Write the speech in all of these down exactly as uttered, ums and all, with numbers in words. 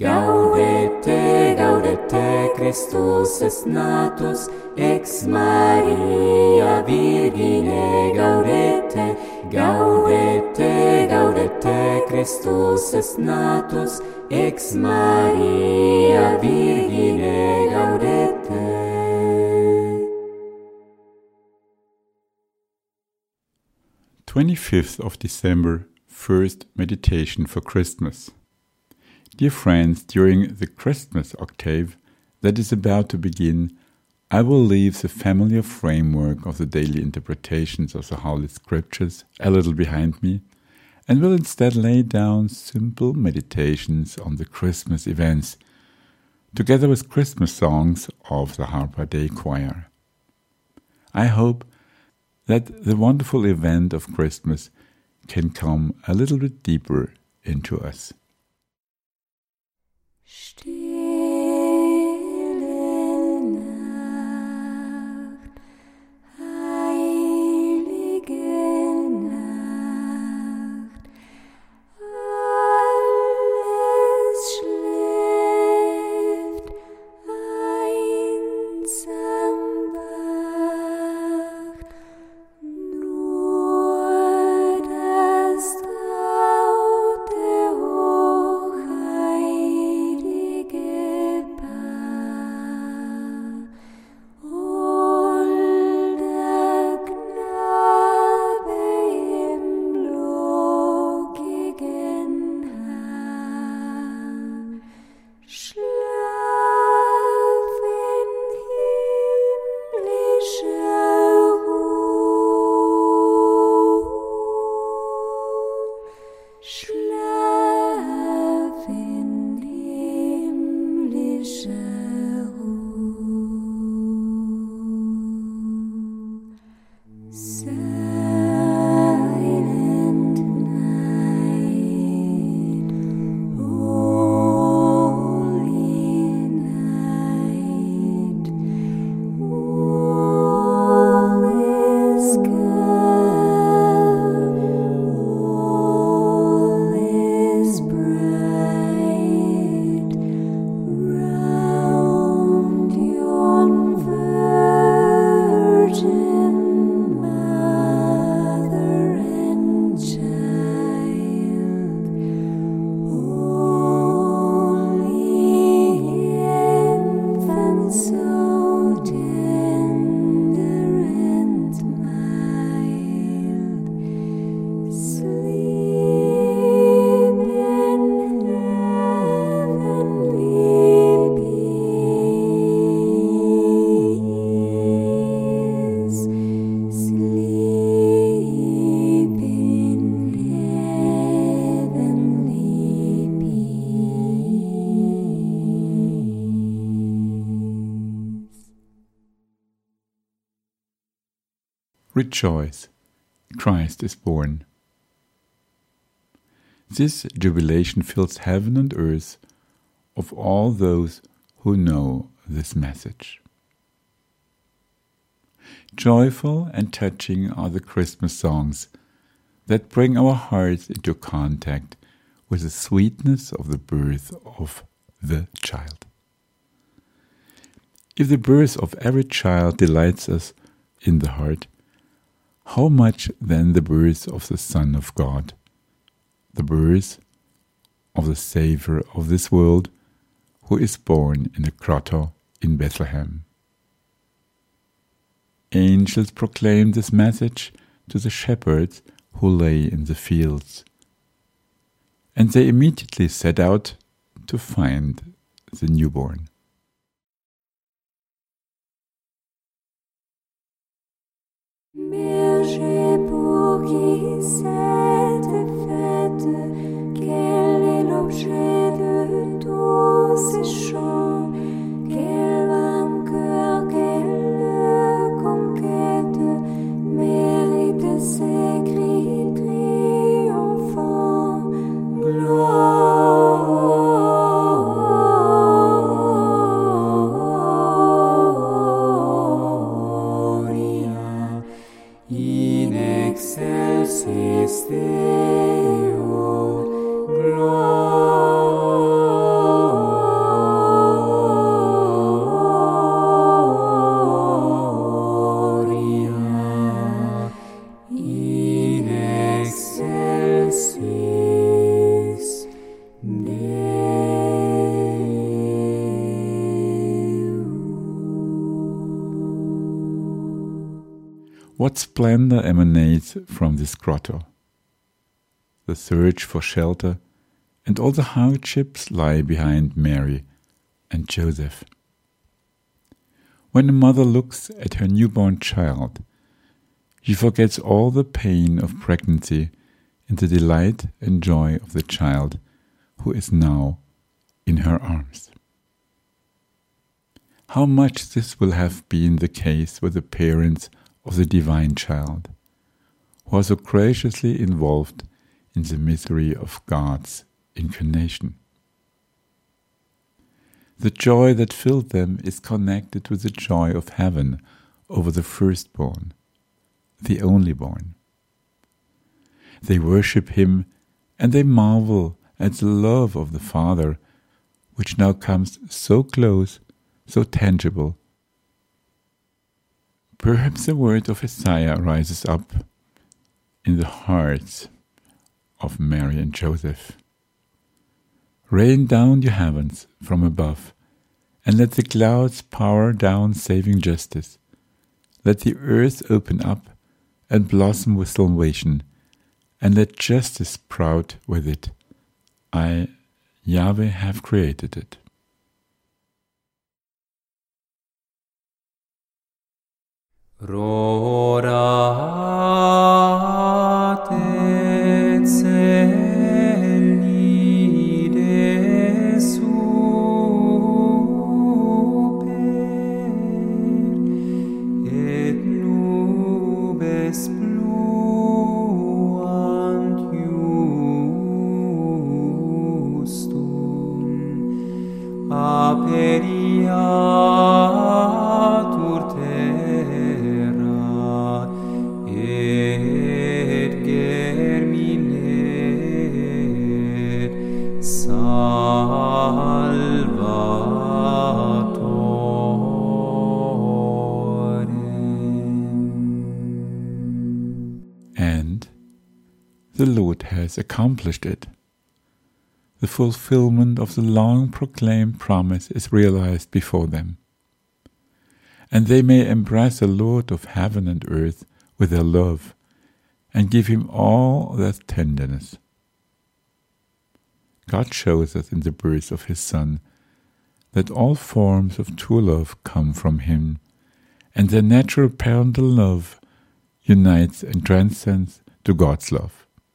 Gaudete, gaudete, Christus est natus, ex Maria Virgine, gaudete, gaudete, gaudete, Christus est natus, ex Maria Virgine, gaudete. twenty-fifth of December, first meditation for Christmas. Dear friends, during the Christmas octave that is about to begin, I will leave the familiar framework of the daily interpretations of the Holy Scriptures a little behind me, and will instead lay down simple meditations on the Christmas events, together with Christmas songs of the Harper Day Choir. I hope that the wonderful event of Christmas can come a little bit deeper into us. Stille Nacht, heilige Nacht, alles schläft, einsam wacht, nur das Traut der Hochheilige Paar. Holder Knabe im logigen Haar, schlaf in himmlischer Ruhe, schlaf in himmlischer Ruhe. Silent night, holy night, all is calm, all is bright, round yon Virgin Mother and Child, holy infant, so tender and mild, sleep in heavenly peace, sleep in heavenly peace. Rejoice, Christ is born. This jubilation fills heaven and earth of all those who know this message. Joyful and touching are the Christmas songs that bring our hearts into contact with the sweetness of the birth of the child. If the birth of every child delights us in the heart, how much then the birth of the Son of God, the birth of the Saviour of this world, who is born in a grotto in Bethlehem. Angels proclaimed this message to the shepherds who lay in the fields, and they immediately set out to find the newborn. Berger pour qui cette fête, quel est l'objet de tous ces chants, quel vainqueur, quelle conquête mérite ces cris triomphants, Gloria in excelsis What splendor emanates from this grotto? The search for shelter and all the hardships lie behind Mary and Joseph. When a mother looks at her newborn child, she forgets all the pain of pregnancy in the delight and joy of the child who is now in her arms. How much this will have been the case with the parents of the divine child, who are so graciously involved in the mystery of God's incarnation. The joy that filled them is connected with the joy of heaven over the firstborn, the only born. They worship him and they marvel at the love of the Father, which now comes so close, so tangible. Perhaps the word of Isaiah rises up in the hearts of Mary and Joseph. Rain down, you heavens, from above, and let the clouds pour down saving justice. Let the earth open up and blossom with salvation, and let justice sprout with it. I, Yahweh, have created it. Rorat et celi de super, et nubes pluant justum, aperiatur terra, et germinet salvatorem. And the Lord has accomplished it. The fulfillment of the long-proclaimed promise is realized before them, and they may embrace the Lord of heaven and earth with their love and give him all their tenderness. God shows us in the birth of his Son that all forms of true love come from him, and their natural parental love unites and transcends to God's love.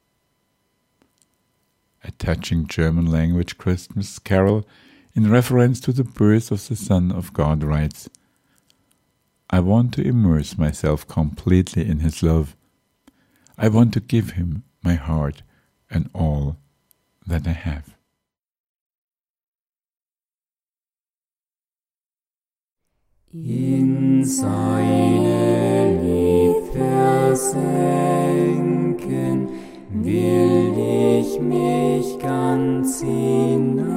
A touching German language Christmas carol in reference to the birth of the Son of God writes, I want to immerse myself completely in his love. I want to give him my heart and all that I have. In seine Liebe versenken will ich mich ganz hinab.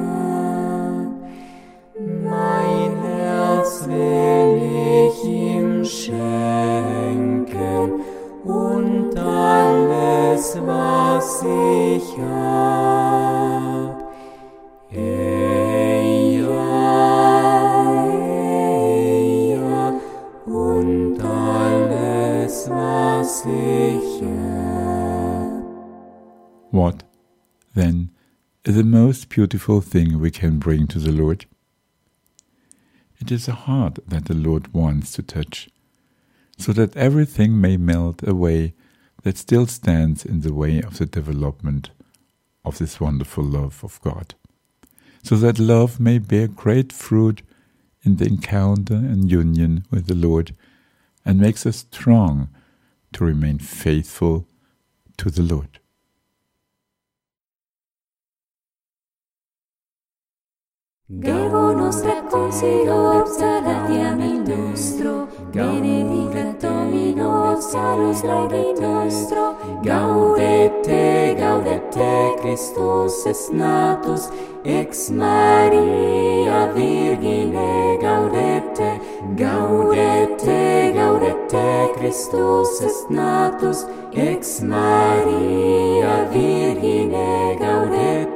Mein Herz will ich ihm schenken und alles, was ich hab. Eja, eja, und alles, was ich hab. What, then, is the most beautiful thing we can bring to the Lord? It is a heart that the Lord wants to touch, so that everything may melt away that still stands in the way of the development of this wonderful love of God, so that love may bear great fruit in the encounter and union with the Lord, and makes us strong to remain faithful to the Lord. Devo nostra consiglio salatiam il nostro, benedicat Dominus salus Dei nostro, gaudete, gaudete, Christus est natus, ex Maria Virgine, gaudete, gaudete, gaudete, Christus est natus, ex Maria Virgine, gaudete.